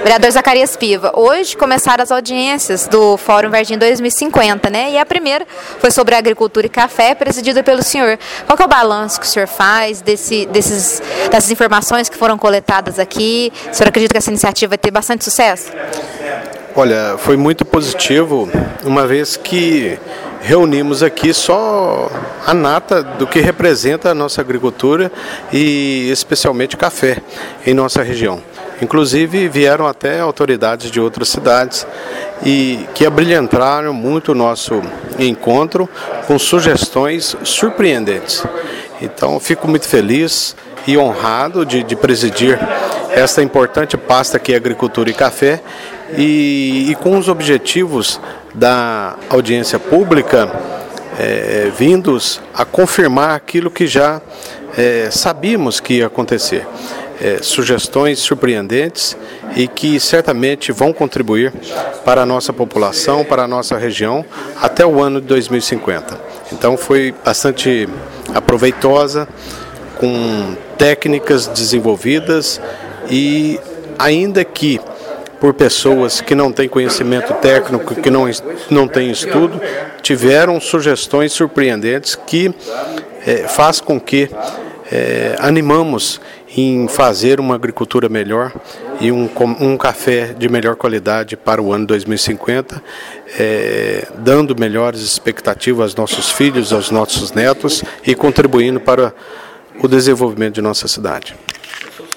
Vereador Zacarias Piva, hoje começaram as audiências do Fórum Varginha 2050, né? E a primeira foi sobre agricultura e café, presidida pelo senhor. Qual que é o balanço que o senhor faz dessas informações que foram coletadas aqui? O senhor acredita que essa iniciativa vai ter bastante sucesso? Olha, foi muito positivo, uma vez que reunimos aqui só a nata do que representa a nossa agricultura e especialmente café em nossa região. Inclusive vieram até autoridades de outras cidades e que abrilhantaram muito o nosso encontro com sugestões surpreendentes. Então fico muito feliz e honrado de presidir esta importante pasta que é agricultura e café e com os objetivos da audiência pública vindos a confirmar aquilo que já sabíamos que ia acontecer. Sugestões surpreendentes e que certamente vão contribuir para a nossa população, para a nossa região, até o ano de 2050. Então foi bastante aproveitosa, com técnicas desenvolvidas e ainda que por pessoas que não têm conhecimento técnico, que não têm estudo, tiveram sugestões surpreendentes que faz com que animamos em fazer uma agricultura melhor e um café de melhor qualidade para o ano 2050, dando melhores expectativas aos nossos filhos, aos nossos netos e contribuindo para o desenvolvimento de nossa cidade.